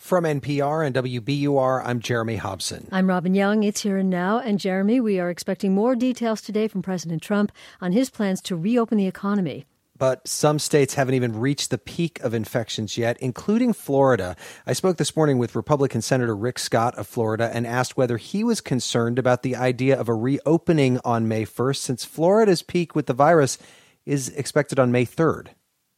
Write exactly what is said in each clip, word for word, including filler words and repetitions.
From N P R and W B U R, I'm Jeremy Hobson. I'm Robin Young. It's Here and Now. And Jeremy, we are expecting more details today from President Trump on his plans to reopen the economy. But some states haven't even reached the peak of infections yet, including Florida. I spoke this morning with Republican Senator Rick Scott of Florida and asked whether he was concerned about the idea of a reopening on May first, since Florida's peak with the virus is expected on May third.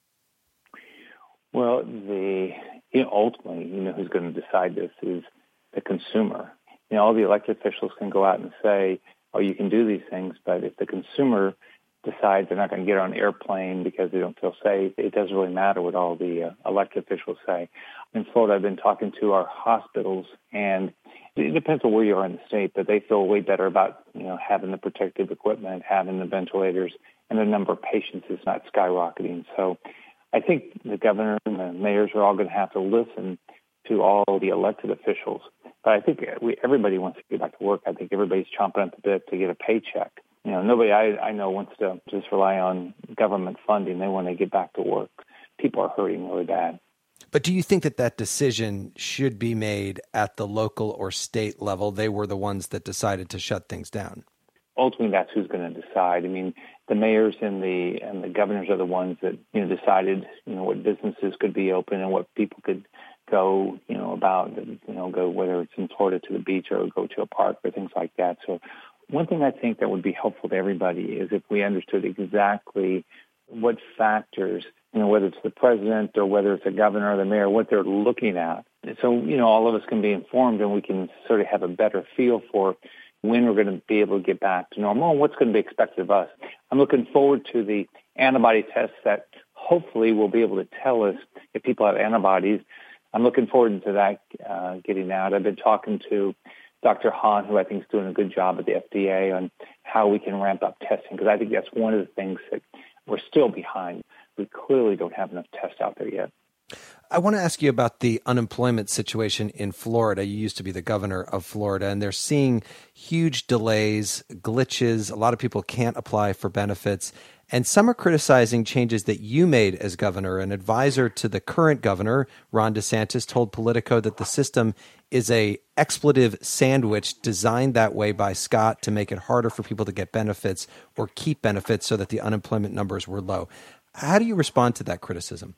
Well, the you know, ultimately, you know, who's going to decide this is the consumer. You know, all the elected officials can go out and say, oh, you can do these things, but if the consumer decides they're not going to get on an airplane because they don't feel safe, it doesn't really matter what all the uh, elected officials say. In Florida, I've been talking to our hospitals, and it depends on where you are in the state, but they feel way better about, you know, having the protective equipment, having the ventilators, and the number of patients is not skyrocketing. So I think the governor and the mayors are all going to have to listen to all the elected officials. But I think we, everybody wants to get back to work. I think everybody's chomping at the bit to get a paycheck. You know, nobody I, I know wants to just rely on government funding. They want to get back to work. People are hurting really bad. But do you think that that decision should be made at the local or state level? They were the ones that decided to shut things down. Ultimately, that's who's going to decide. I mean, the mayors and the and the governors are the ones that, you know, decided, you know, what businesses could be open and what people could go, you know, about, you know, go, whether it's in Florida to the beach or go to a park or things like that. So one thing I think that would be helpful to everybody is if we understood exactly what factors, you know, whether it's the president or whether it's a governor or the mayor, what they're looking at. So, you know, all of us can be informed and we can sort of have a better feel for when we're going to be able to get back to normal and what's going to be expected of us. I'm looking forward to the antibody tests that hopefully will be able to tell us if people have antibodies. I'm looking forward to that uh, getting out. I've been talking to Doctor Hahn, who I think is doing a good job at the F D A on how we can ramp up testing, because I think that's one of the things that we're still behind. We clearly don't have enough tests out there yet. I want to ask you about the unemployment situation in Florida. You used to be the governor of Florida, and they're seeing huge delays, glitches. A lot of people can't apply for benefits. And some are criticizing changes that you made as governor. An advisor to the current governor, Ron DeSantis, told Politico that the system is a expletive sandwich designed that way by Scott to make it harder for people to get benefits or keep benefits so that the unemployment numbers were low. How do you respond to that criticism?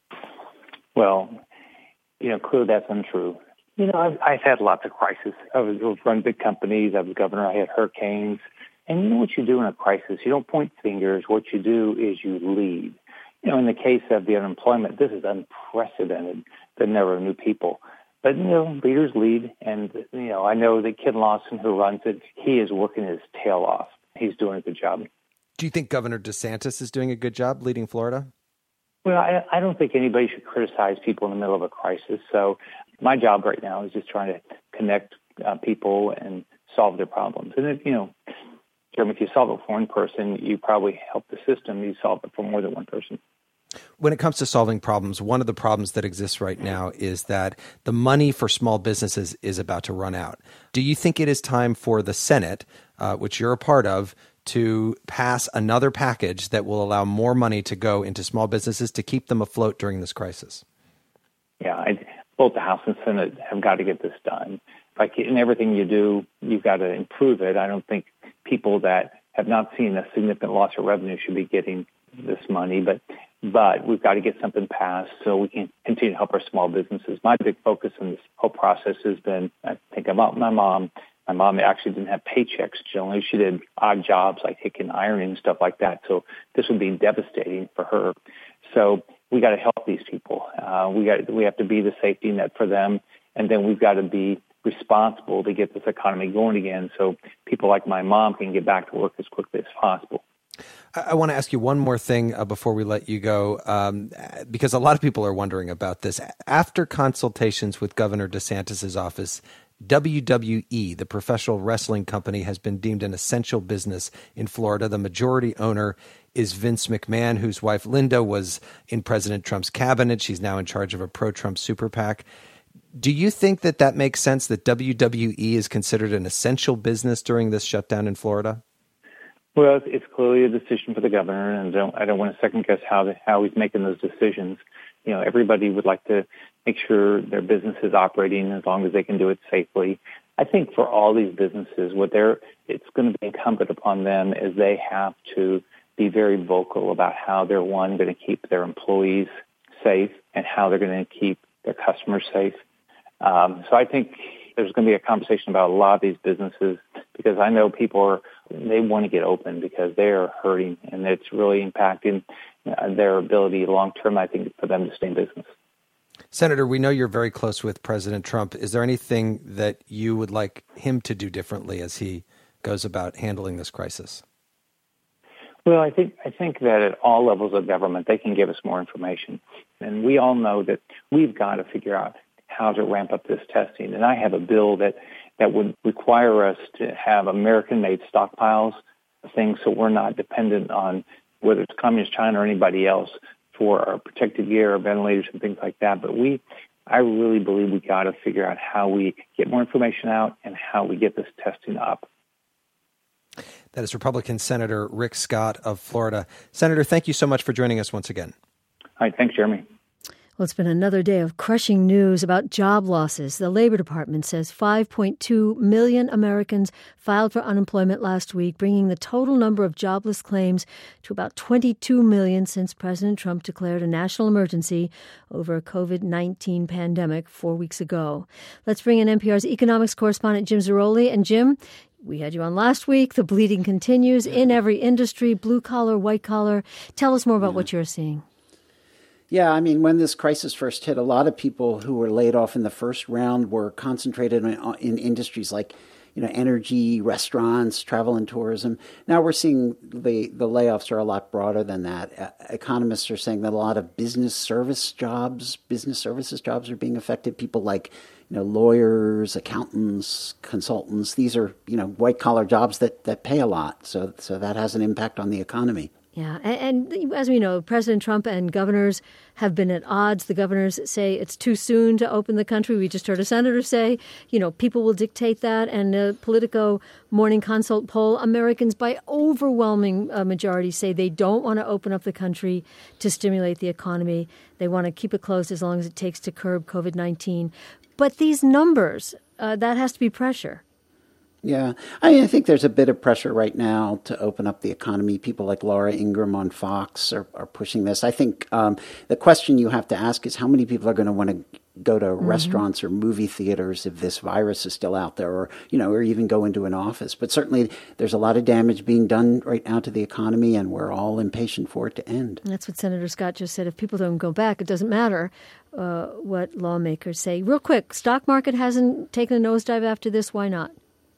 Well, you know, clearly that's untrue. You know, I've, I've had lots of crises. I was I've run big companies. I was governor. I had hurricanes. And you know what you do in a crisis? You don't point fingers. What you do is you lead. You know, in the case of the unemployment, this is unprecedented. The number of new people. But, you know, leaders lead. And, you know, I know that Ken Lawson, who runs it, he is working his tail off. He's doing a good job. Do you think Governor DeSantis is doing a good job leading Florida? Well, I, I don't think anybody should criticize people in the middle of a crisis. So my job right now is just trying to connect uh, people and solve their problems. And, if, you know, Jeremy, if you solve it for one person, you probably help the system. You solve it for more than one person. When it comes to solving problems, one of the problems that exists right now is that the money for small businesses is about to run out. Do you think it is time for the Senate, uh, which you're a part of, to pass another package that will allow more money to go into small businesses to keep them afloat during this crisis? Yeah, I, both the House and Senate have got to get this done. Like in everything you do, you've got to improve it. I don't think people that have not seen a significant loss of revenue should be getting this money, but but we've got to get something passed so we can continue to help our small businesses. My big focus in this whole process has been, I think about my mom. My mom actually didn't have paychecks generally. She did odd jobs like taking ironing and stuff like that. So this would be devastating for her. So we got to help these people. Uh, we got we have to be the safety net for them, and then we've got to be responsible to get this economy going again so people like my mom can get back to work as quickly as possible. I want to ask you one more thing uh, before we let you go, um, because a lot of people are wondering about this. After consultations with Governor DeSantis' office, W W E, the professional wrestling company, has been deemed an essential business in Florida. The majority owner is Vince McMahon, whose wife Linda was in President Trump's cabinet. She's now in charge of a pro-Trump super PAC. Do you think that that makes sense, that W W E is considered an essential business during this shutdown in Florida? Well, it's clearly a decision for the governor, and I don't, I don't want to second guess how the, how he's making those decisions. You know, everybody would like to make sure their business is operating as long as they can do it safely. I think for all these businesses, what they're, it's going to be incumbent upon them is they have to be very vocal about how they're, one, going to keep their employees safe and how they're going to keep their customers safe. Um, so I think there's going to be a conversation about a lot of these businesses, because I know people are, they want to get open because they are hurting, and it's really impacting uh, their ability long-term, I think, for them to stay in business. Senator, we know you're very close with President Trump. Is there anything that you would like him to do differently as he goes about handling this crisis? Well, I think I think that at all levels of government, they can give us more information. And we all know that we've got to figure out how to ramp up this testing. And I have a bill that, that would require us to have American-made stockpiles of things, so we're not dependent on whether it's Communist China or anybody else for our protective gear or ventilators and things like that. But we, I really believe we got to figure out how we get more information out and how we get this testing up. That is Republican Senator Rick Scott of Florida. Senator, thank you so much for joining us once again. All right. Thanks, Jeremy. Well, it's been another day of crushing news about job losses. The Labor Department says five point two million Americans filed for unemployment last week, bringing the total number of jobless claims to about twenty-two million since President Trump declared a national emergency over a covid nineteen pandemic four weeks ago. Let's bring in N P R's economics correspondent Jim Zarroli. And Jim, we had you on last week. The bleeding continues in every industry, blue collar, white collar. Tell us more about yeah. what you're seeing. Yeah, I mean, when this crisis first hit, a lot of people who were laid off in the first round were concentrated in, in industries like, you know, energy, restaurants, travel and tourism. Now we're seeing the, the layoffs are a lot broader than that. Uh, economists are saying that a lot of business service jobs, business services jobs are being affected. People like, you know, lawyers, accountants, consultants. These are, you know, white collar jobs that, that pay a lot. So, so that has an impact on the economy. Yeah, and, and as we know, President Trump and governors have been at odds. The governors say it's too soon to open the country. We just heard a senator say, you know, people will dictate that. And the Politico Morning Consult poll, Americans by overwhelming uh, majority say they don't want to open up the country to stimulate the economy. They want to keep it closed as long as it takes to curb covid nineteen. But these numbers, uh, that has to be pressure. Yeah, I mean, I think there's a bit of pressure right now to open up the economy. People like Laura Ingraham on Fox are, are pushing this. I think um, the question you have to ask is how many people are going to want to go to mm-hmm. restaurants or movie theaters if this virus is still out there, or, you know, or even go into an office. But certainly there's a lot of damage being done right now to the economy, and we're all impatient for it to end. That's what Senator Scott just said. If people don't go back, it doesn't matter uh, what lawmakers say. Real quick, stock market hasn't taken a nosedive after this. Why not?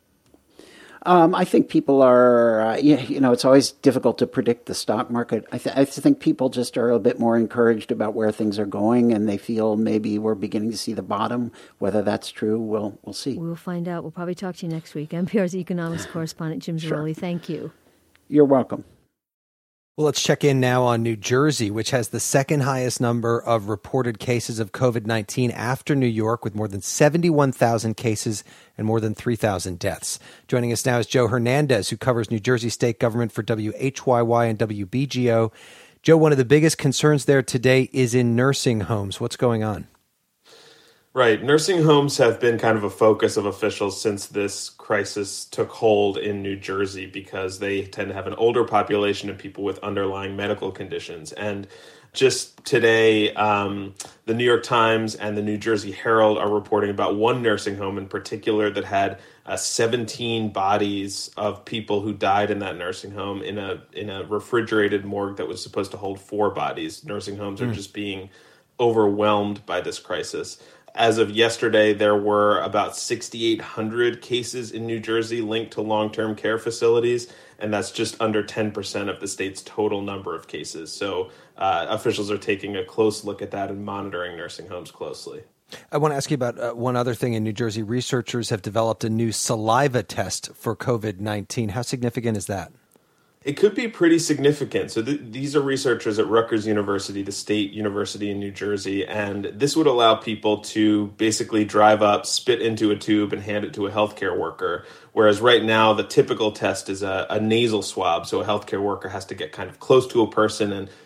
Um, I think people are, uh, you, you know, it's always difficult to predict the stock market. I, th- I think people just are a bit more encouraged about where things are going, and they feel maybe we're beginning to see the bottom. Whether that's true, we'll we'll see. We'll find out. We'll probably talk to you next week. N P R's economics correspondent Jim Zarroli, sure. Thank you. You're welcome. Well, let's check in now on New Jersey, which has the second highest number of reported cases of covid nineteen after New York, with more than seventy-one thousand cases and more than three thousand deaths. Joining us now is Joe Hernandez, who covers New Jersey state government for W H Y Y and W B G O. Joe, one of the biggest concerns there today is in nursing homes. What's going on? Right. Nursing homes have been kind of a focus of officials since this crisis took hold in New Jersey, because they tend to have an older population of people with underlying medical conditions. And just today, um, the New York Times and the New Jersey Herald are reporting about one nursing home in particular that had uh, seventeen bodies of people who died in that nursing home in a in a refrigerated morgue that was supposed to hold four bodies. Nursing homes mm. are just being overwhelmed by this crisis. As of yesterday, there were about sixty-eight hundred cases in New Jersey linked to long-term care facilities, and that's just under ten percent of the state's total number of cases. So uh, officials are taking a close look at that and monitoring nursing homes closely. I want to ask you about uh, one other thing in New Jersey. Researchers have developed a new saliva test for covid nineteen. How significant is that? It could be pretty significant. So th- these are researchers at Rutgers University, the state university in New Jersey, and this would allow people to basically drive up, spit into a tube, and hand it to a healthcare worker. Whereas right now, the typical test is a, a nasal swab. So a healthcare worker has to get kind of close to a person and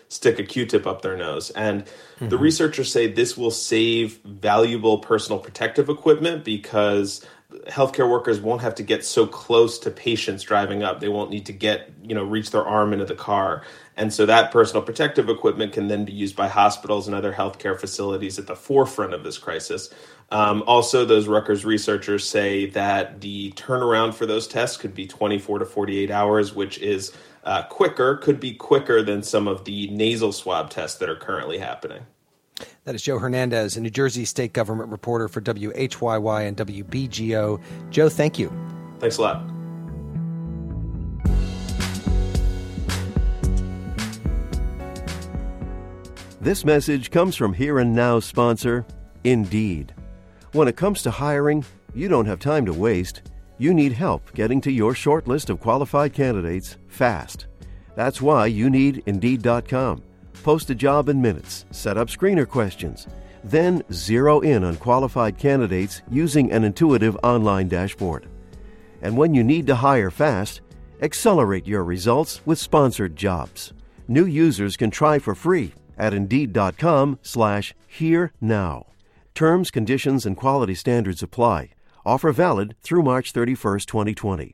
stick a Q-tip up their nose. And mm-hmm. the researchers say this will save valuable personal protective equipment because healthcare workers won't have to get so close to patients driving up. They won't need to get, you know, reach their arm into the car. And so that personal protective equipment can then be used by hospitals and other healthcare facilities at the forefront of this crisis. Um, also, those Rutgers researchers say that the turnaround for those tests could be twenty-four to forty-eight hours, which is uh, quicker, could be quicker than some of the nasal swab tests that are currently happening. That is Joe Hernandez, a New Jersey state government reporter for W H Y Y and W B G O. Joe, thank you. Thanks a lot. This message comes from Here and Now sponsor, Indeed. When it comes to hiring, you don't have time to waste. You need help getting to your short list of qualified candidates fast. That's why you need Indeed dot com. Post a job in minutes, set up screener questions, then zero in on qualified candidates using an intuitive online dashboard. And when you need to hire fast, accelerate your results with sponsored jobs. New users can try for free at Indeed dot com slash here now. Terms, conditions, and quality standards apply. Offer valid through March thirty-first, twenty twenty.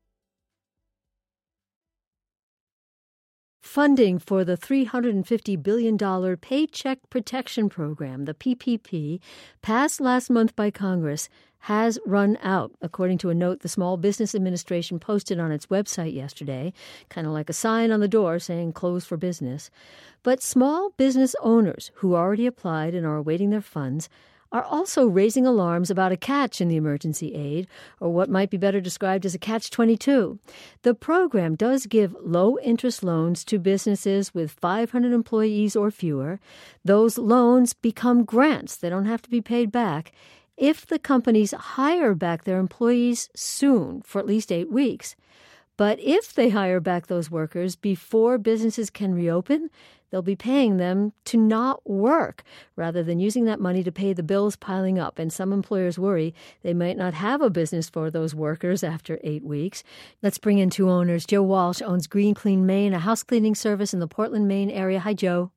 Funding for the three hundred fifty billion dollars Paycheck Protection Program, the P P P, passed last month by Congress, has run out, according to a note the Small Business Administration posted on its website yesterday, kind of like a sign on the door saying closed for business. But small business owners who already applied and are awaiting their funds are also raising alarms about a catch in the emergency aid, or what might be better described as a catch twenty-two. The program does give low-interest loans to businesses with five hundred employees or fewer. Those loans become grants. They don't have to be paid back if the companies hire back their employees soon, for at least eight weeks. But if they hire back those workers before businesses can reopen, they'll be paying them to not work rather than using that money to pay the bills piling up. And some employers worry they might not have a business for those workers after eight weeks. Let's bring in two owners. Joe Walsh owns Green Clean Maine, a house cleaning service in the Portland, Maine area. Hi, Joe.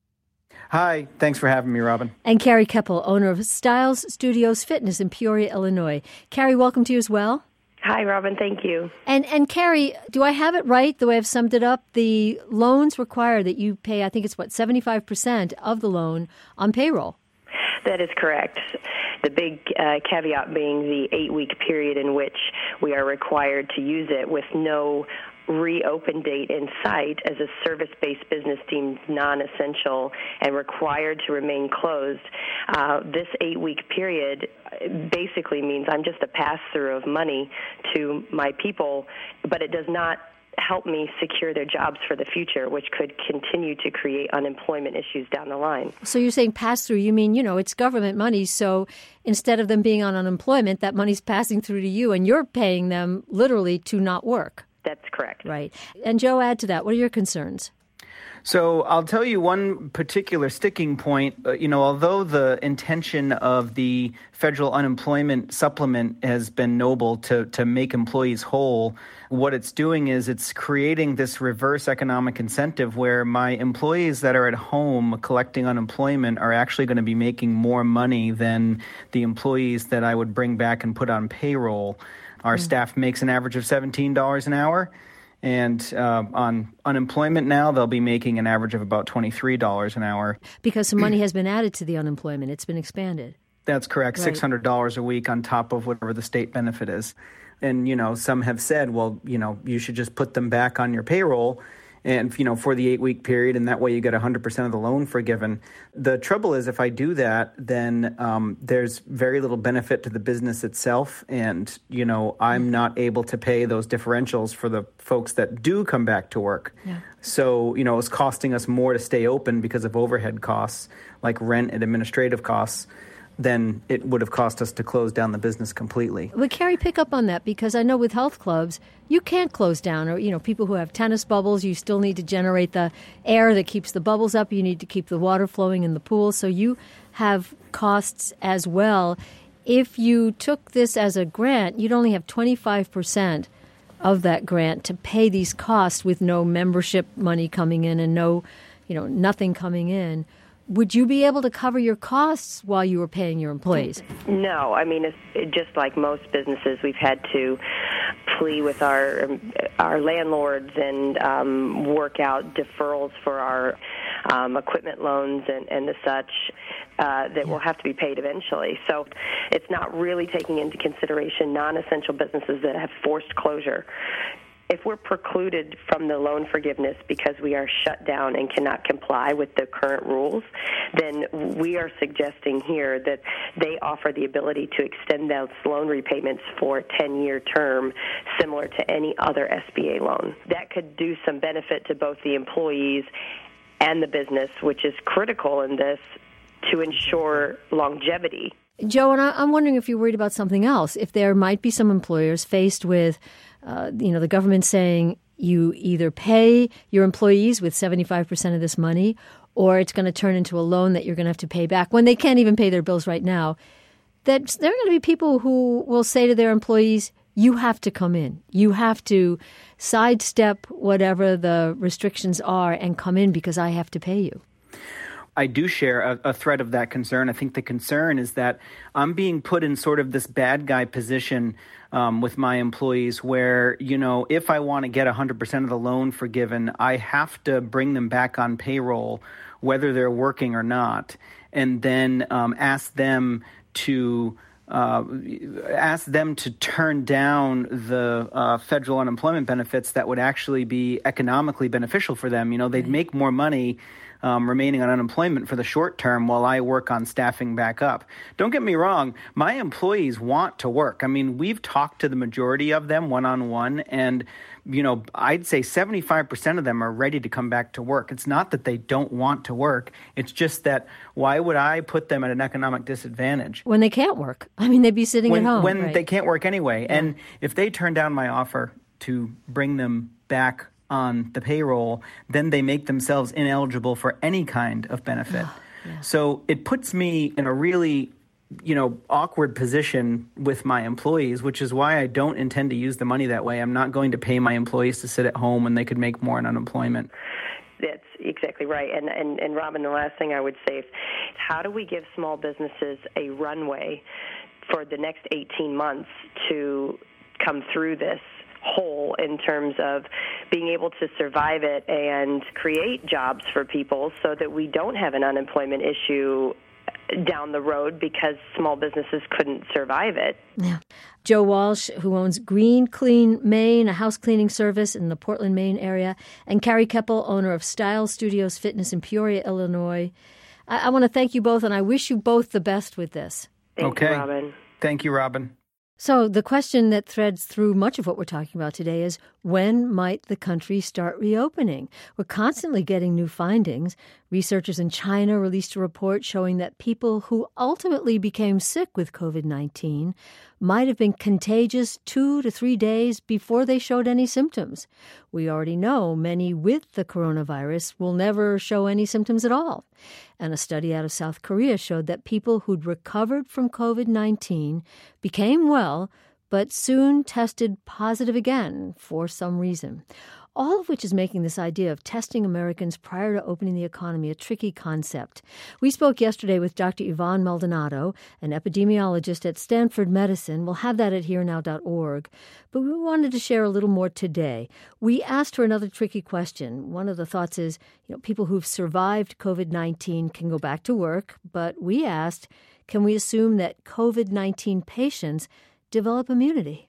Hi. Thanks for having me, Robin. And Carrie Keppel, owner of Styles Studios Fitness in Peoria, Illinois. Carrie, welcome to you as well. Hi, Robin. Thank you. And and Carrie, do I have it right, the way I've summed it up? The loans require that you pay, I think it's what, seventy-five percent of the loan on payroll. That is correct. The big uh, caveat being the eight-week period in which we are required to use it with no reopen date in sight as a service-based business deemed non-essential and required to remain closed. Uh, this eight-week period basically means I'm just a pass-through of money to my people, but it does not help me secure their jobs for the future, which could continue to create unemployment issues down the line. So you're saying pass-through, you mean, you know, it's government money, so instead of them being on unemployment, that money's passing through to you, and you're paying them literally to not work. That's correct. Right. And Joe, add to that. What are your concerns? So I'll tell you one particular sticking point. Uh, you know, although the intention of the federal unemployment supplement has been noble to, to make employees whole, what it's doing is it's creating this reverse economic incentive where my employees that are at home collecting unemployment are actually going to be making more money than the employees that I would bring back and put on payroll. Our mm. staff makes an average of seventeen dollars an hour. And uh, on unemployment now, they'll be making an average of about twenty-three dollars an hour. Because some money has been added to the unemployment. It's been expanded. That's correct. Right. six hundred dollars a week on top of whatever the state benefit is. And, you know, some have said, well, you know, you should just put them back on your payroll and, you know, for the eight-week period, and that way you get one hundred percent of the loan forgiven. The trouble is if I do that, then um, there's very little benefit to the business itself, and, you know, I'm not able to pay those differentials for the folks that do come back to work. Yeah. So, you know, it's costing us more to stay open because of overhead costs, like rent and administrative costs, then it would have cost us to close down the business completely. But Carrie, pick up on that, because I know with health clubs, you can't close down. Or, you know, people who have tennis bubbles, you still need to generate the air that keeps the bubbles up. You need to keep the water flowing in the pool. So you have costs as well. If you took this as a grant, you'd only have twenty-five percent of that grant to pay these costs with no membership money coming in and no, you know, nothing coming in. Would you be able to cover your costs while you were paying your employees? No. I mean, it's it, just like most businesses, we've had to plea with our our landlords and um, work out deferrals for our um, equipment loans and, and the such uh, that will have to be paid eventually. So it's not really taking into consideration non-essential businesses that have forced closure. If we're precluded from the loan forgiveness because we are shut down and cannot comply with the current rules, then we are suggesting here that they offer the ability to extend those loan repayments for a ten-year term similar to any other S B A loan. That could do some benefit to both the employees and the business, which is critical in this to ensure longevity. Joe, and I'm wondering if you're worried about something else. If there might be some employers faced with Uh, you know, the government saying you either pay your employees with seventy-five percent of this money or it's going to turn into a loan that you're going to have to pay back when they can't even pay their bills right now, that there are going to be people who will say to their employees, you have to come in. You have to sidestep whatever the restrictions are and come in because I have to pay you. I do share a, a thread of that concern. I think the concern is that I'm being put in sort of this bad guy position um, with my employees where, you know, if I want to get one hundred percent of the loan forgiven, I have to bring them back on payroll, whether they're working or not, and then um, ask them to uh, ask them to turn down the uh, federal unemployment benefits that would actually be economically beneficial for them. You know, they'd make more money Um, remaining on unemployment for the short term while I work on staffing back up. Don't get me wrong, my employees want to work. I mean, we've talked to the majority of them one-on-one, and, you know, I'd say seventy-five percent of them are ready to come back to work. It's not that they don't want to work. It's just that why would I put them at an economic disadvantage? When they can't work. I mean, they'd be sitting when, at home. When right? they can't work anyway. Yeah. And if they turn down my offer to bring them back on the payroll, then they make themselves ineligible for any kind of benefit. Oh, yeah. So it puts me in a really, you know, awkward position with my employees, which is why I don't intend to use the money that way. I'm not going to pay my employees to sit at home when they could make more on unemployment. That's exactly right. And, and, and Robin, the last thing I would say is how do we give small businesses a runway for the next eighteen months to come through this whole in terms of being able to survive it and create jobs for people so that we don't have an unemployment issue down the road because small businesses couldn't survive it. Yeah. Joe Walsh, who owns Green Clean Maine, a house cleaning service in the Portland, Maine area, and Carrie Keppel, owner of Style Studios Fitness in Peoria, Illinois. I, I want to thank you both, and I wish you both the best with this. Thank okay. you, Robin. Thank you, Robin. So the question that threads through much of what we're talking about today is, when might the country start reopening? We're constantly getting new findings. Researchers in China released a report showing that people who ultimately became sick with covid nineteen might have been contagious two to three days before they showed any symptoms. We already know many with the coronavirus will never show any symptoms at all. And a study out of South Korea showed that people who'd recovered from covid nineteen became well, but soon tested positive again for some reason. All of which is making this idea of testing Americans prior to opening the economy a tricky concept. We spoke yesterday with Doctor Yvonne Maldonado, an epidemiologist at Stanford Medicine. We'll have that at here now dot org. But we wanted to share a little more today. We asked her another tricky question. One of the thoughts is, you know, people who've survived covid nineteen can go back to work. But we asked, can we assume that covid nineteen patients develop immunity?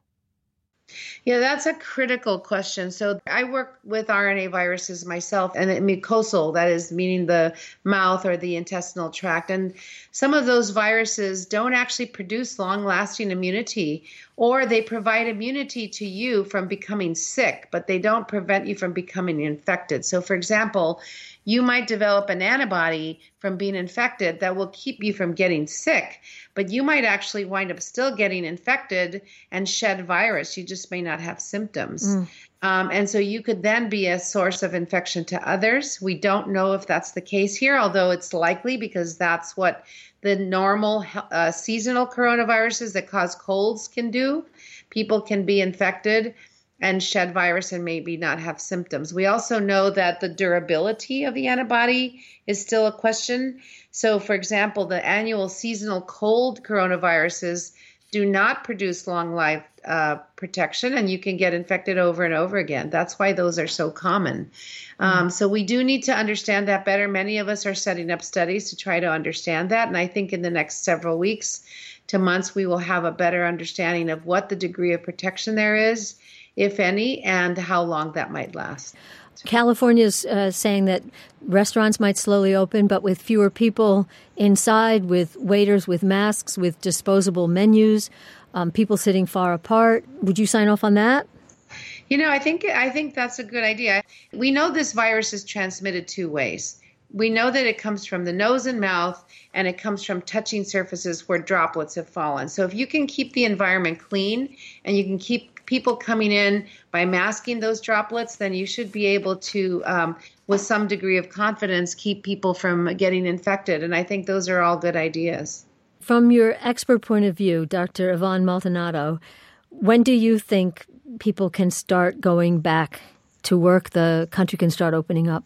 Yeah, that's a critical question. So I work with R N A viruses myself, and mucosal, that is meaning the mouth or the intestinal tract. And some of those viruses don't actually produce long-lasting immunity, or they provide immunity to you from becoming sick, but they don't prevent you from becoming infected. So for example, you might develop an antibody from being infected that will keep you from getting sick, but you might actually wind up still getting infected and shed virus. You just may not have symptoms. Mm. Um, and so you could then be a source of infection to others. We don't know if that's the case here, although it's likely because that's what the normal uh, seasonal coronaviruses that cause colds can do. People can be infected and shed virus and maybe not have symptoms. We also know that the durability of the antibody is still a question. So, for example, the annual seasonal cold coronaviruses do not produce long life uh, protection, and you can get infected over and over again. That's why those are so common. Um, so we do need to understand that better. Many of us are setting up studies to try to understand that, and I think in the next several weeks to months, we will have a better understanding of what the degree of protection there is, if any, and how long that might last. California's uh, saying that restaurants might slowly open, but with fewer people inside, with waiters with masks, with disposable menus, um, people sitting far apart. Would you sign off on that? You know, I think I think that's a good idea. We know this virus is transmitted two ways. We know that it comes from the nose and mouth, and it comes from touching surfaces where droplets have fallen. So if you can keep the environment clean and you can keep people coming in by masking those droplets, then you should be able to, um, with some degree of confidence, keep people from getting infected. And I think those are all good ideas. From your expert point of view, Doctor Yvonne Maldonado, when do you think people can start going back to work, the country can start opening up?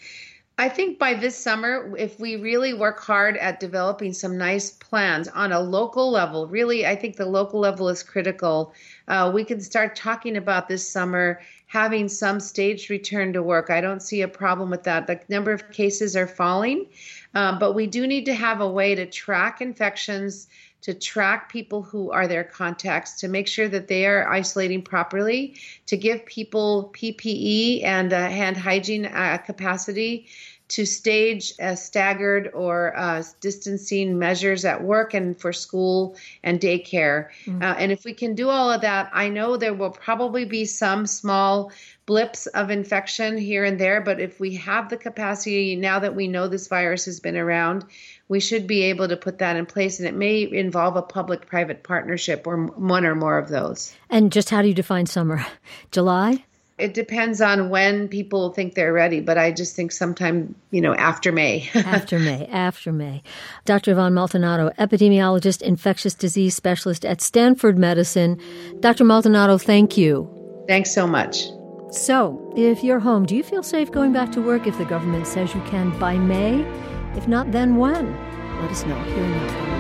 I think by this summer, if we really work hard at developing some nice plans on a local level, really, I think the local level is critical. Uh, we can start talking about this summer having some staged return to work. I don't see a problem with that. The number of cases are falling, um, but we do need to have a way to track infections, to track people who are their contacts, to make sure that they are isolating properly, to give people P P E and uh, hand hygiene uh, capacity, to stage uh, staggered or uh, distancing measures at work and for school and daycare. Mm-hmm. Uh, and if we can do all of that, I know there will probably be some small blips of infection here and there, but if we have the capacity, now that we know this virus has been around, we should be able to put that in place, and it may involve a public-private partnership or one or more of those. And just how do you define summer? July? It depends on when people think they're ready, but I just think sometime, you know, after May. after May, after May. Doctor Yvonne Maldonado, epidemiologist, infectious disease specialist at Stanford Medicine. Doctor Maldonado, thank you. Thanks so much. So, if you're home, do you feel safe going back to work if the government says you can by May? If not, then when? Let us know here now.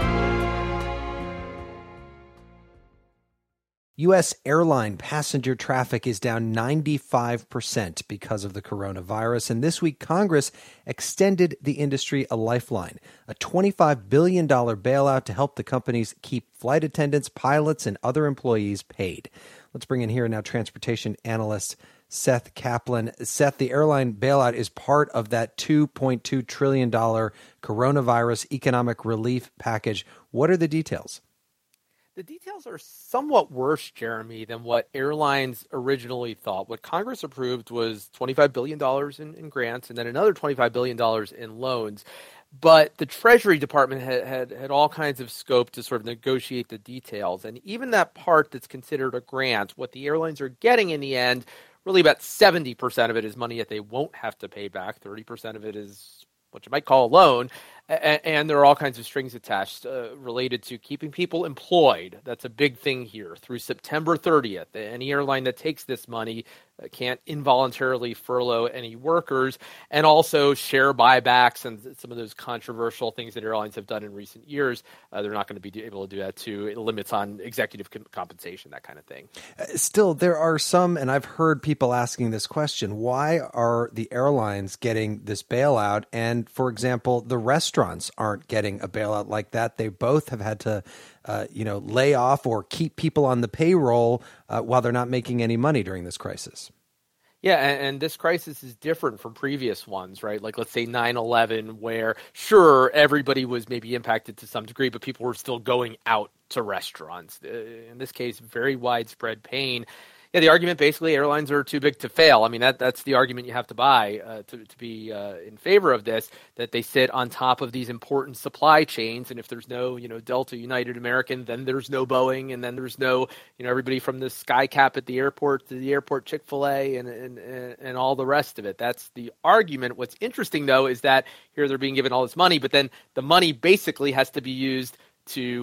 U S airline passenger traffic is down ninety-five percent because of the coronavirus, and this week Congress extended the industry a lifeline, a twenty-five billion dollars bailout to help the companies keep flight attendants, pilots, and other employees paid. Let's bring in here now transportation analyst Seth Kaplan. Seth, the airline bailout is part of that two point two trillion dollars coronavirus economic relief package. What are the details? The details are somewhat worse, Jeremy, than what airlines originally thought. What Congress approved was twenty-five billion dollars in, in grants and then another twenty-five billion dollars in loans. But the Treasury Department had, had, had all kinds of scope to sort of negotiate the details. And even that part that's considered a grant, what the airlines are getting in the end, really about seventy percent of it is money that they won't have to pay back. thirty percent of it is what you might call a loan. And, and there are all kinds of strings attached uh, related to keeping people employed. That's a big thing here. Through September thirtieth, any airline that takes this money uh, can't involuntarily furlough any workers, and also share buybacks and some of those controversial things that airlines have done in recent years. Uh, they're not going to be able to do that too. Limits on executive com- compensation, that kind of thing. Uh, still, there are some, and I've heard people asking this question, why are the airlines getting this bailout? And for example, the restaurants aren't getting a bailout like that. They both have had to, uh, you know, lay off or keep people on the payroll uh, while they're not making any money during this crisis. Yeah, and, and this crisis is different from previous ones, right? Like, let's say nine eleven, where, sure, everybody was maybe impacted to some degree, but people were still going out to restaurants. Uh, in this case, very widespread pain. Yeah, the argument basically airlines are too big to fail. I mean, that that's the argument you have to buy uh, to, to be uh, in favor of this, that they sit on top of these important supply chains. And if there's no, you know, Delta, United, American, then there's no Boeing. And then there's no, you know, everybody from the SkyCap at the airport to the airport Chick-fil-A and, and, and all the rest of it. That's the argument. What's interesting, though, is that here they're being given all this money, but then the money basically has to be used to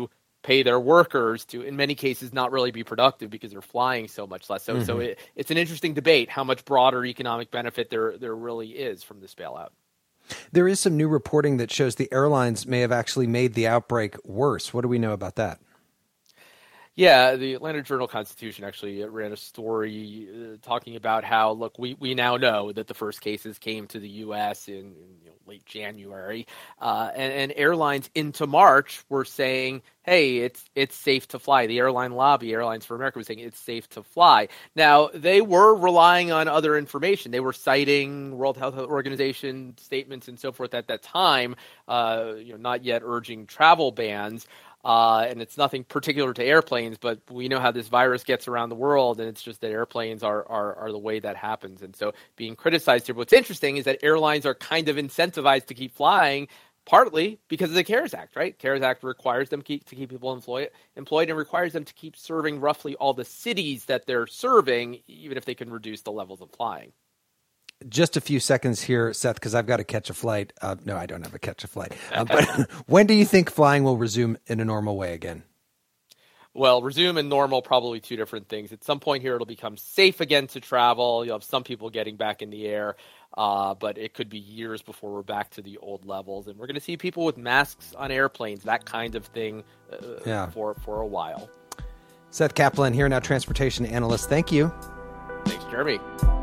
pay their workers to, in many cases, not really be productive because they're flying so much less. So, mm-hmm. so it, it's an interesting debate how much broader economic benefit there there really is from this bailout. There is some new reporting that shows the airlines may have actually made the outbreak worse. What do we know about that? Yeah, the Atlanta Journal-Constitution actually ran a story uh, talking about how, look, we, we now know that the first cases came to the U S in, in you know, late January, uh, and, and airlines into March were saying, hey, it's it's safe to fly. The airline lobby, Airlines for America, was saying it's safe to fly. Now, they were relying on other information. They were citing World Health Organization statements and so forth at that time, uh, you know, not yet urging travel bans. Uh, and it's nothing particular to airplanes, but we know how this virus gets around the world, and it's just that airplanes are, are, are the way that happens. And so being criticized here, what's interesting is that airlines are kind of incentivized to keep flying, partly because of the CARES Act, right? CARES Act requires them keep, to keep people employed, employed and requires them to keep serving roughly all the cities that they're serving, even if they can reduce the levels of flying. Just a few seconds here, Seth, because I've got to catch a flight. Uh, no, I don't have to catch a flight. Uh, but when do you think flying will resume in a normal way again? Well, resume and normal, probably two different things. At some point here, it'll become safe again to travel. You'll have some people getting back in the air, uh, but it could be years before we're back to the old levels. And we're going to see people with masks on airplanes, that kind of thing, uh, yeah. for, for a while. Seth Kaplan here, now transportation analyst. Thank you. Thanks, Jeremy.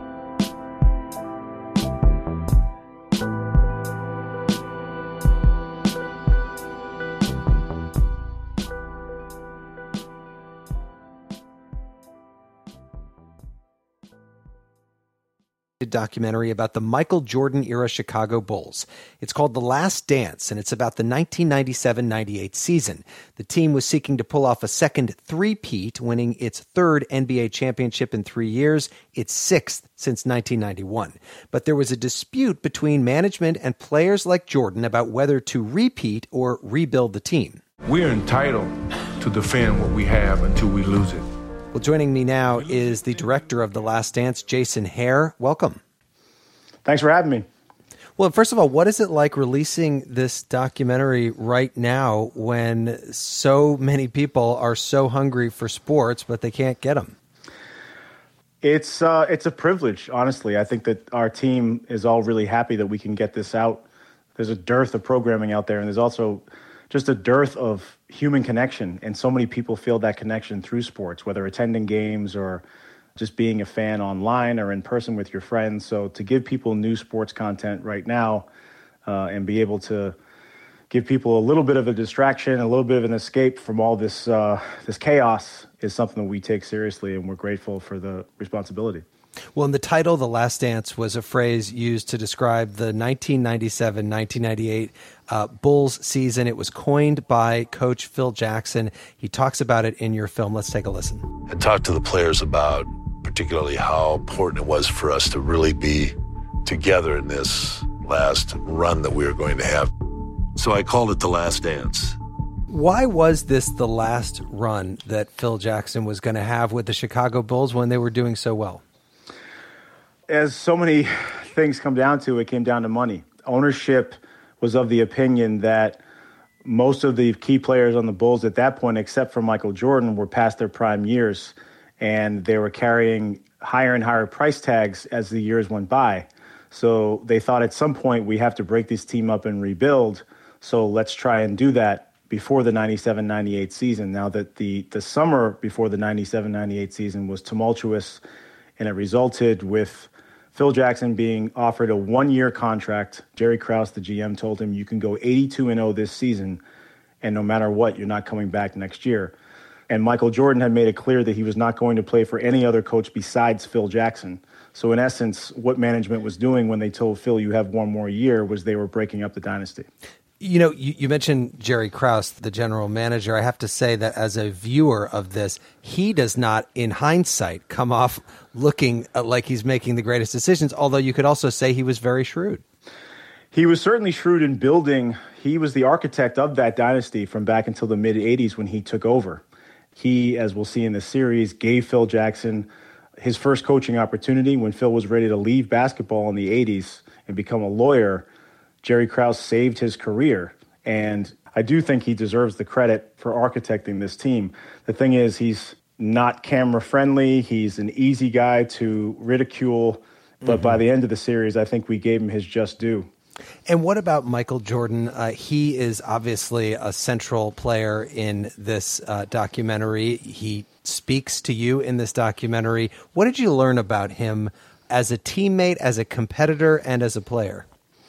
Documentary about the Michael Jordan era Chicago Bulls. It's called The Last Dance, and it's about the nineteen ninety-seven ninety-eight season. The team was seeking to pull off a second three-peat, winning its third N B A championship in three years, its sixth since nineteen ninety-one. But there was a dispute between management and players like Jordan about whether to repeat or rebuild the team. We're entitled to defend what we have until we lose it. Well, joining me now is the director of The Last Dance, Jason Hehir. Welcome. Thanks for having me. Well, first of all, what is it like releasing this documentary right now when so many people are so hungry for sports, but they can't get them? It's uh, it's a privilege, honestly. I think that our team is all really happy that we can get this out. There's a dearth of programming out there, and there's also just a dearth of human connection. And so many people feel that connection through sports, whether attending games or just being a fan online or in person with your friends. So to give people new sports content right now uh, and be able to give people a little bit of a distraction, a little bit of an escape from all this uh, this chaos is something that we take seriously, and we're grateful for the responsibility. Well, in the title, The Last Dance was a phrase used to describe the nineteen ninety-seven nineteen ninety-eight uh, Bulls season. It was coined by Coach Phil Jackson. He talks about it in your film. Let's take a listen. I talked to the players about particularly how important it was for us to really be together in this last run that we were going to have. So I called it The Last Dance. Why was this the last run that Phil Jackson was going to have with the Chicago Bulls when they were doing so well? As so many things come down to, it came down to money. Ownership was of the opinion that most of the key players on the Bulls at that point, except for Michael Jordan, were past their prime years, and they were carrying higher and higher price tags as the years went by. So they thought at some point we have to break this team up and rebuild, so let's try and do that before the ninety-seven ninety-eight season. Now that the, the summer before the ninety-seven ninety-eight season was tumultuous, and it resulted with Phil Jackson being offered a one-year contract. Jerry Krause, the G M, told him, you can go eighty-two and oh this season, and no matter what, you're not coming back next year. And Michael Jordan had made it clear that he was not going to play for any other coach besides Phil Jackson. So in essence, what management was doing when they told Phil you have one more year was they were breaking up the dynasty. You know, you, you mentioned Jerry Krause, the general manager. I have to say that as a viewer of this, he does not, in hindsight, come off looking like he's making the greatest decisions, although you could also say he was very shrewd. He was certainly shrewd in building. He was the architect of that dynasty from back until the mid-eighties when he took over. He, as we'll see in the series, gave Phil Jackson his first coaching opportunity when Phil was ready to leave basketball in the eighties and become a lawyer. Jerry Krause saved his career. And I do think he deserves the credit for architecting this team. The thing is, he's not camera friendly. He's an easy guy to ridicule. But mm-hmm. by the end of the series, I think we gave him his just due. And what about Michael Jordan? Uh, he is obviously a central player in this uh, documentary. He speaks to you in this documentary. What did you learn about him as a teammate, as a competitor, and as a player?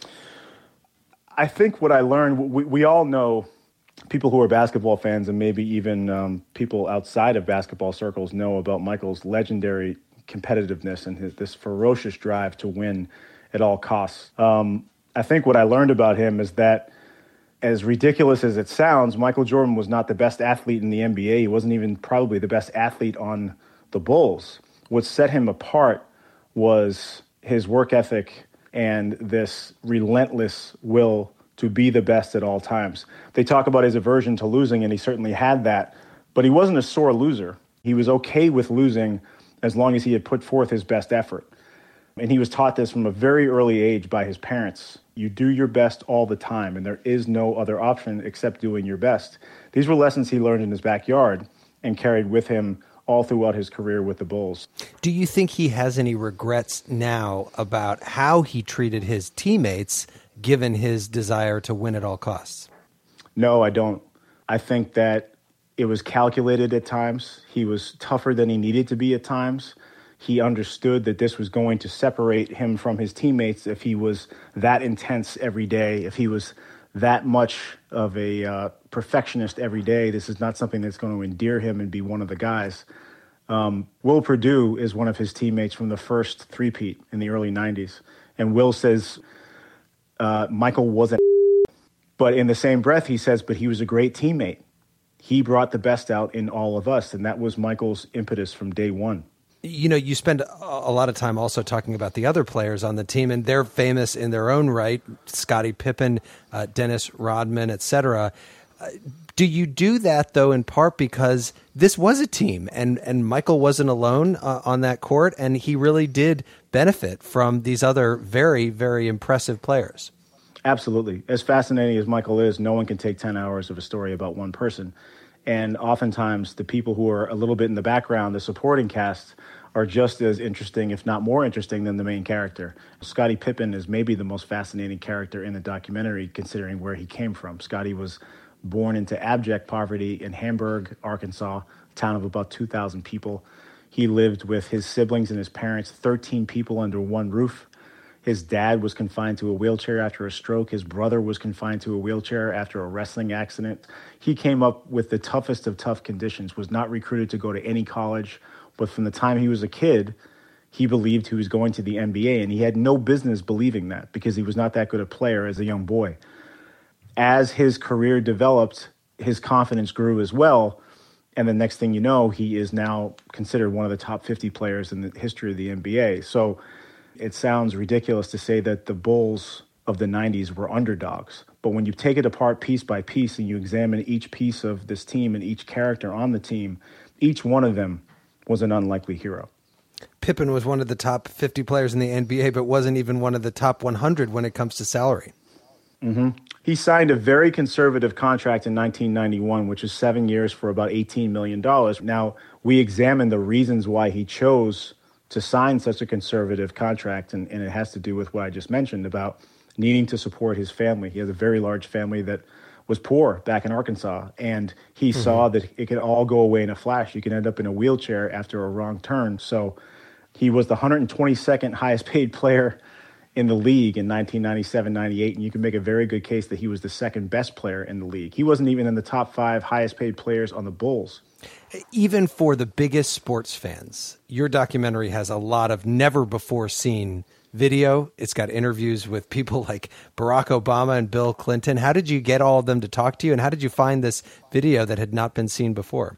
I think what I learned, we, we all know, people who are basketball fans and maybe even um, people outside of basketball circles know about Michael's legendary competitiveness and his, this ferocious drive to win at all costs. Um, I think what I learned about him is that, as ridiculous as it sounds, Michael Jordan was not the best athlete in the N B A. He wasn't even probably the best athlete on the Bulls. What set him apart was his work ethic and this relentless will to be the best at all times. They talk about his aversion to losing, and he certainly had that, but he wasn't a sore loser. He was okay with losing as long as he had put forth his best effort. And he was taught this from a very early age by his parents. You do your best all the time, and there is no other option except doing your best. These were lessons he learned in his backyard and carried with him all throughout his career with the Bulls. Do you think he has any regrets now about how he treated his teammates, given his desire to win at all costs? No, I don't. I think that it was calculated at times. He was tougher than he needed to be at times. He understood that this was going to separate him from his teammates if he was that intense every day, if he was that much of a uh, perfectionist every day. This is not something that's going to endear him and be one of the guys. Um, Will Perdue is one of his teammates from the first three-peat in the early nineties. And Will says, uh, Michael wasn't, but in the same breath, he says, but he was a great teammate. He brought the best out in all of us, and that was Michael's impetus from day one. You know, you spend a lot of time also talking about the other players on the team, and they're famous in their own right. Scottie Pippen, uh, Dennis Rodman, et cetera. Uh, do you do that, though, in part because this was a team, and, and Michael wasn't alone uh, on that court, and he really did benefit from these other very, very impressive players? Absolutely. As fascinating as Michael is, no one can take ten hours of a story about one person. And oftentimes the people who are a little bit in the background, the supporting cast, are just as interesting, if not more interesting, than the main character. Scottie Pippen is maybe the most fascinating character in the documentary, considering where he came from. Scottie was born into abject poverty in Hamburg, Arkansas, a town of about two thousand people. He lived with his siblings and his parents, thirteen people under one roof. His dad was confined to a wheelchair after a stroke. His brother was confined to a wheelchair after a wrestling accident. He came up with the toughest of tough conditions, was not recruited to go to any college. But from the time he was a kid, he believed he was going to the N B A, and he had no business believing that because he was not that good a player as a young boy. As his career developed, his confidence grew as well, and the next thing you know, he is now considered one of the top fifty players in the history of the N B A. So it sounds ridiculous to say that the Bulls of the nineties were underdogs, but when you take it apart piece by piece and you examine each piece of this team and each character on the team, each one of them was an unlikely hero. Pippen was one of the top fifty players in the N B A, but wasn't even one of the top one hundred when it comes to salary. Mm-hmm. He signed a very conservative contract in nineteen ninety-one, which is seven years for about eighteen million dollars. Now, we examined the reasons why he chose to sign such a conservative contract, and, and it has to do with what I just mentioned about needing to support his family. He has a very large family that was poor back in Arkansas, and he mm-hmm. saw that it could all go away in a flash. You can end up in a wheelchair after a wrong turn. So he was the one hundred twenty-second highest paid player in the league in nineteen ninety-seven ninety-eight, and you can make a very good case that he was the second best player in the league. He wasn't even in the top five highest paid players on the Bulls. Even for the biggest sports fans, your documentary has a lot of never-before-seen video. It's got interviews with people like Barack Obama and Bill Clinton. How did you get all of them to talk to you, and how did you find this video that had not been seen before?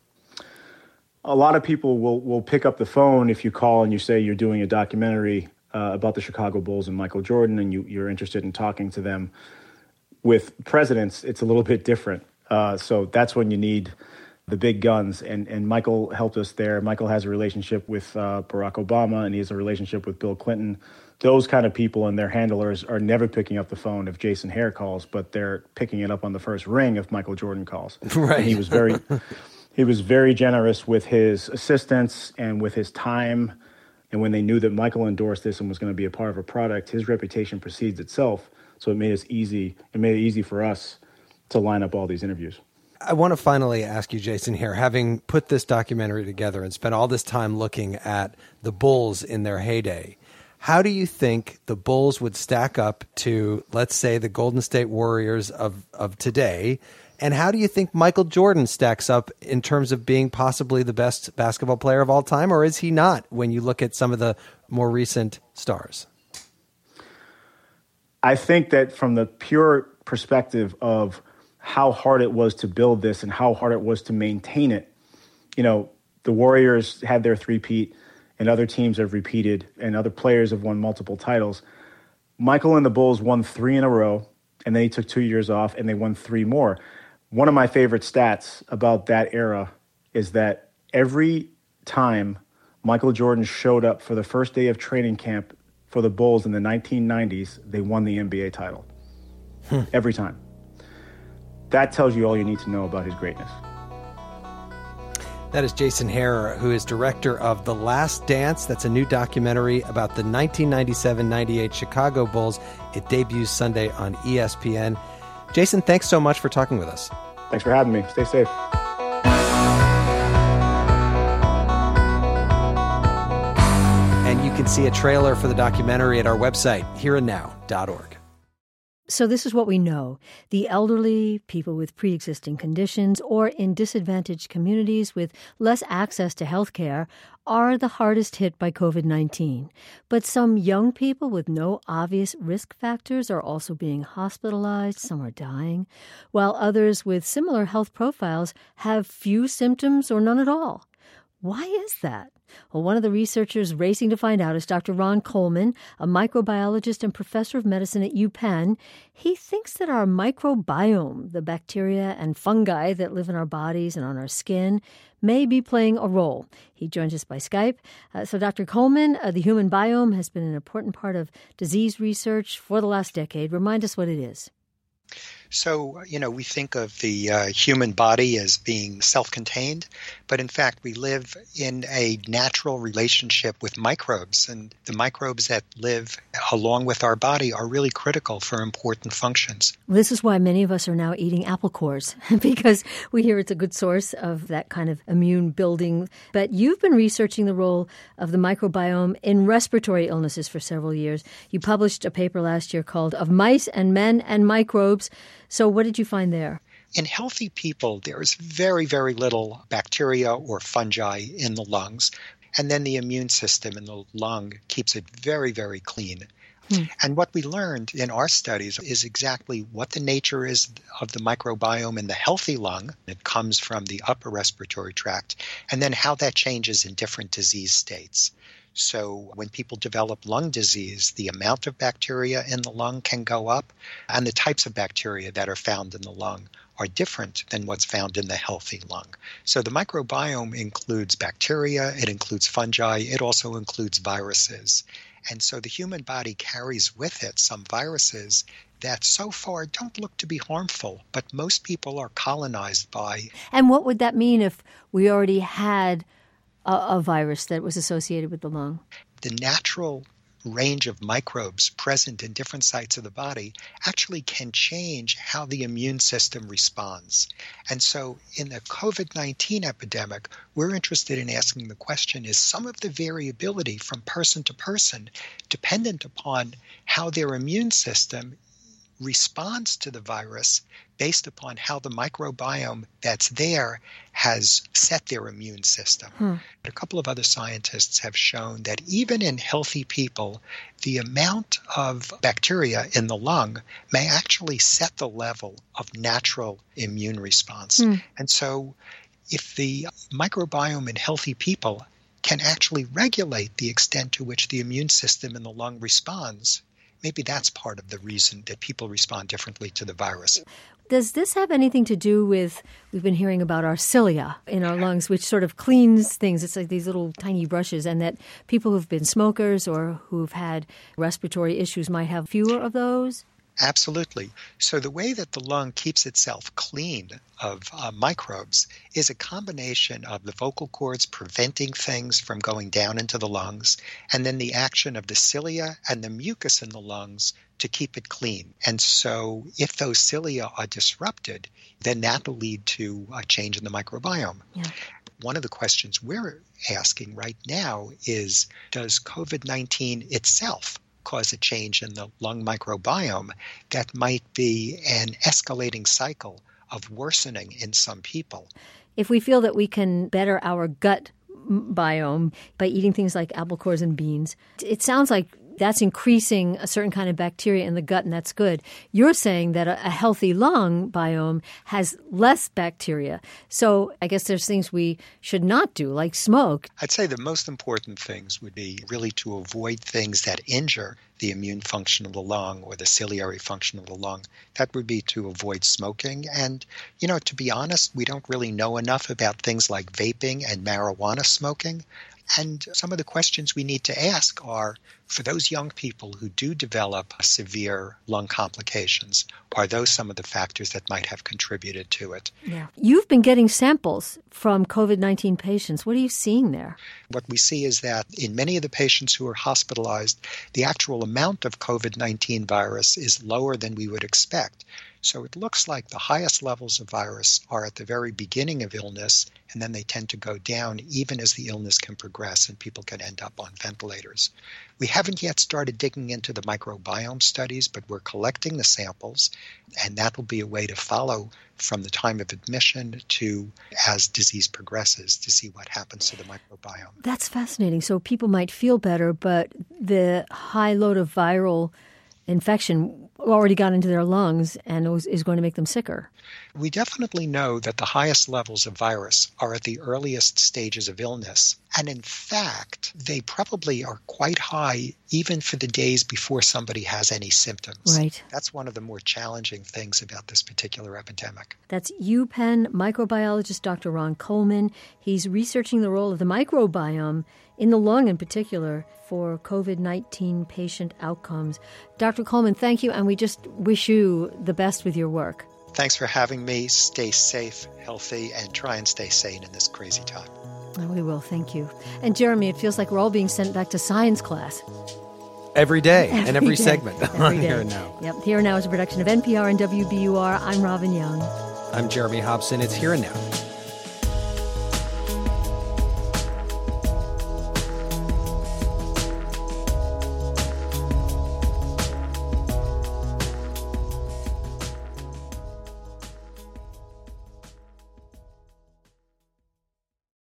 A lot of people will, will pick up the phone if you call and you say you're doing a documentary uh, about the Chicago Bulls and Michael Jordan, and you, you're interested in talking to them. With presidents, it's a little bit different. Uh, so that's when you need the big guns, and, and Michael helped us there. Michael has a relationship with uh, Barack Obama, and he has a relationship with Bill Clinton. those kind of people and their handlers are never picking up the phone if Jason Hare calls, but they're picking it up on the first ring if Michael Jordan calls. Right. And he was very, he was very generous with his assistants and with his time. And when they knew that Michael endorsed this and was going to be a part of a product, his reputation precedes itself. So it made us easy. It made it easy for us to line up all these interviews. I want to finally ask you, Jason, here, having put this documentary together and spent all this time looking at the Bulls in their heyday, how do you think the Bulls would stack up to, let's say, the Golden State Warriors of, of today? And how do you think Michael Jordan stacks up in terms of being possibly the best basketball player of all time, or is he not when you look at some of the more recent stars? I think that from the pure perspective of how hard it was to build this and how hard it was to maintain it, you know, the Warriors had their three-peat and other teams have repeated and other players have won multiple titles. Michael and the Bulls won three in a row, and then he took two years off and they won three more. One of my favorite stats about that era is that every time Michael Jordan showed up for the first day of training camp for the Bulls in the nineteen nineties, they won the N B A title. Hmm. Every time. That tells you all you need to know about his greatness. That is Jason Hare, who is director of The Last Dance. That's a new documentary about the nineteen ninety-seven ninety-eight Chicago Bulls. It debuts Sunday on E S P N. Jason, thanks so much for talking with us. Thanks for having me. Stay safe. And you can see a trailer for the documentary at our website, here and now dot org. So this is what we know. The elderly, people with pre-existing conditions, or in disadvantaged communities with less access to health care are the hardest hit by covid nineteen. But some young people with no obvious risk factors are also being hospitalized. Some are dying, while others with similar health profiles have few symptoms or none at all. Why is that? Well, one of the researchers racing to find out is Doctor Ron Coleman, a microbiologist and professor of medicine at UPenn. He thinks that our microbiome, the bacteria and fungi that live in our bodies and on our skin, may be playing a role. He joins us by Skype. Uh, so, Doctor Coleman, uh, the human biome has been an important part of disease research for the last decade. Remind us what it is. So, you know, we think of the uh, human body as being self-contained, but in fact we live in a natural relationship with microbes, and the microbes that live along with our body are really critical for important functions. This is why many of us are now eating apple cores, because we hear it's a good source of that kind of immune building. But you've been researching the role of the microbiome in respiratory illnesses for several years. You published a paper last year called Of Mice and Men and Microbes. So what did you find there? In healthy people, there is very, very little bacteria or fungi in the lungs. And then the immune system in the lung keeps it very, very clean. Hmm. And what we learned in our studies is exactly what the nature is of the microbiome in the healthy lung. It comes from the upper respiratory tract, and then how that changes in different disease states. So when people develop lung disease, the amount of bacteria in the lung can go up, and the types of bacteria that are found in the lung are different than what's found in the healthy lung. So the microbiome includes bacteria, it includes fungi, it also includes viruses. And so the human body carries with it some viruses that so far don't look to be harmful, but most people are colonized by. And what would that mean if we already had a, a virus that was associated with the lung? The natural range of microbes present in different sites of the body actually can change how the immune system responds. And so in the covid nineteen epidemic, we're interested in asking the question, is some of the variability from person to person dependent upon how their immune system responds to the virus based upon how the microbiome that's there has set their immune system. Hmm. A couple of other scientists have shown that even in healthy people, the amount of bacteria in the lung may actually set the level of natural immune response. Hmm. And so if the microbiome in healthy people can actually regulate the extent to which the immune system in the lung responds, maybe that's part of the reason that people respond differently to the virus. Does this have anything to do with, we've been hearing about our cilia in our lungs, which sort of cleans things. It's like these little tiny brushes, and that people who've been smokers or who've had respiratory issues might have fewer of those? Absolutely. So the way that the lung keeps itself clean of uh, microbes is a combination of the vocal cords preventing things from going down into the lungs, and then the action of the cilia and the mucus in the lungs to keep it clean. And so if those cilia are disrupted, then that will lead to a change in the microbiome. Yeah. One of the questions we're asking right now is, does COVID nineteen itself cause a change in the lung microbiome that might be an escalating cycle of worsening in some people? If we feel that we can better our gut biome by eating things like apple cores and beans, it sounds like that's increasing a certain kind of bacteria in the gut, and that's good. You're saying that a, a healthy lung biome has less bacteria. So I guess there's things we should not do, like smoke. I'd say the most important things would be really to avoid things that injure the immune function of the lung or the ciliary function of the lung. That would be to avoid smoking. And, you know, to be honest, we don't really know enough about things like vaping and marijuana smoking. And some of the questions we need to ask are, for those young people who do develop severe lung complications, are those some of the factors that might have contributed to it? Yeah. You've been getting samples from COVID nineteen patients. What are you seeing there? What we see is that in many of the patients who are hospitalized, the actual amount of COVID nineteen virus is lower than we would expect. So it looks like the highest levels of virus are at the very beginning of illness, and then they tend to go down even as the illness can progress and people can end up on ventilators. We haven't yet started digging into the microbiome studies, but we're collecting the samples, and that will be a way to follow from the time of admission to as disease progresses to see what happens to the microbiome. That's fascinating. So people might feel better, but the high load of viral infection already got into their lungs and is going to make them sicker. We definitely know that the highest levels of virus are at the earliest stages of illness. And in fact, they probably are quite high even for the days before somebody has any symptoms. Right. That's one of the more challenging things about this particular epidemic. That's UPenn microbiologist Doctor Ron Coleman. He's researching the role of the microbiome in the lung in particular for COVID nineteen patient outcomes. Doctor Coleman, thank you, and we just wish you the best with your work. Thanks for having me. Stay safe, healthy, and try and stay sane in this crazy time. Oh, we will, thank you. And Jeremy, it feels like we're all being sent back to science class. Every day, every and every day. segment Every on day. Here and Now. Yep, Here and Now is a production of N P R and W B U R. I'm Robin Young. I'm Jeremy Hobson. It's Here and Now.